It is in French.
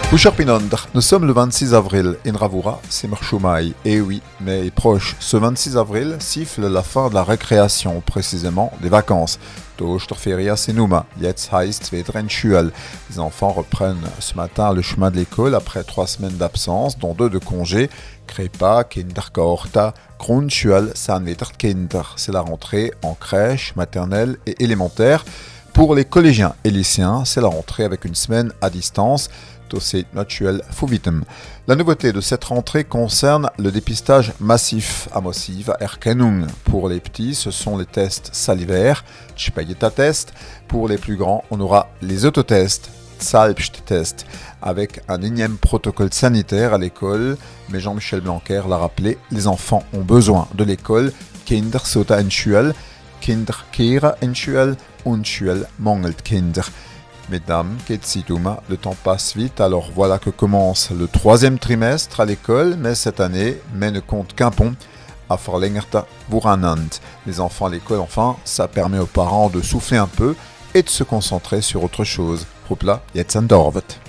Nous sommes le 26 avril, in Ravura, c'est Marchoumaï. Et oui, mais proche, ce 26 avril siffle la fin de la récréation, précisément des vacances. Les enfants reprennent ce matin le chemin de l'école après 3 semaines d'absence, dont 2 de congés. Krepa, Kindergarten, Grundschule, Kinder. C'est la rentrée en crèche, maternelle et élémentaire. Pour les collégiens et lycéens, c'est la rentrée avec une semaine à distance. La nouveauté de cette rentrée concerne le dépistage massif à Mossiv Erkennung. Pour les petits, ce sont les tests salivaires, test. Pour les plus grands, on aura les autotests, Selbsttest, avec un énième protocole sanitaire à l'école. Mais Jean-Michel Blanquer l'a rappelé, les enfants ont besoin de l'école. Kinder sota en Schule, Kinder kera en Schule, und Schule mangelt Kinder. Mesdames, Ketsituma, le temps passe vite, alors voilà que commence le 3e trimestre à l'école, mais cette année, ne compte qu'un pont, à Forlengerta Vuranand. Les enfants à l'école, enfin, ça permet aux parents de souffler un peu et de se concentrer sur autre chose. Hoppla, jetzt an Dorvet.